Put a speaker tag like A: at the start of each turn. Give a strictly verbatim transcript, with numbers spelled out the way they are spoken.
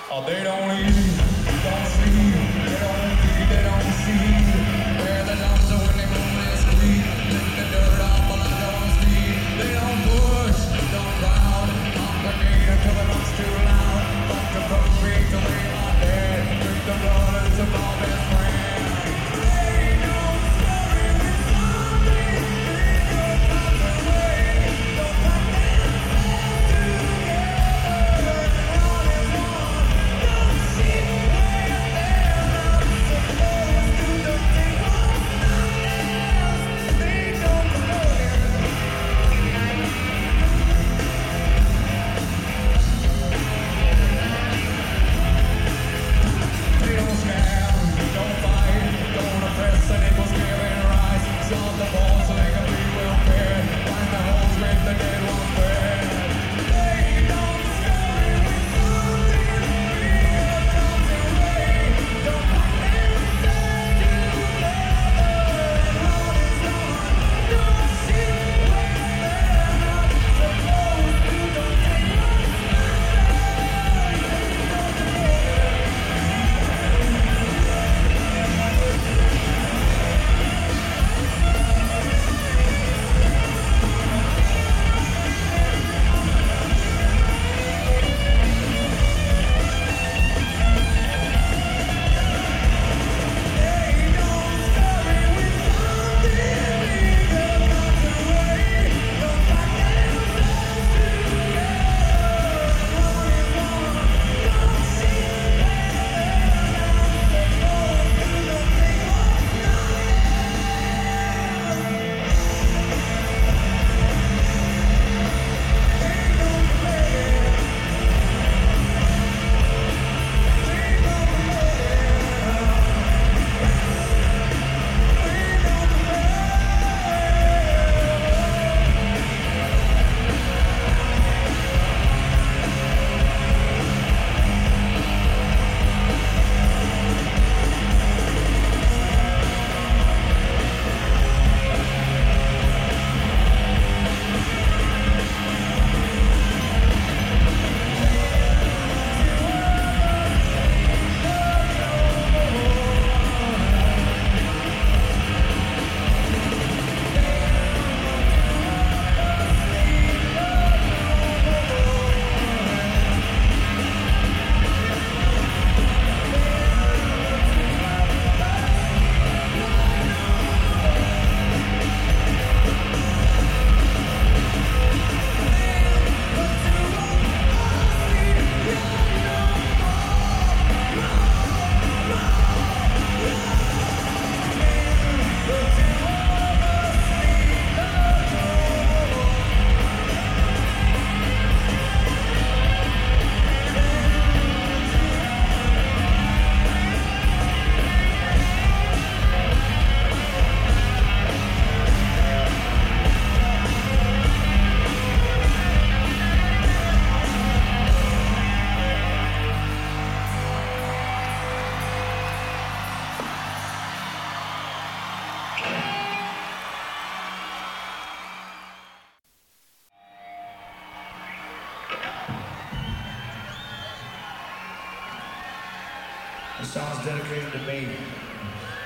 A: Oh, they don't eat, don't sleep, they don't eat, they don't see. Where the lumps are when they move and squeeze. Lick the dirt off while I don't speed. They don't push, don't crowd. Complicate until the rock's too loud. Fuck the concrete till they are dead. Drink the blood until my best friend.
B: The song's dedicated to me.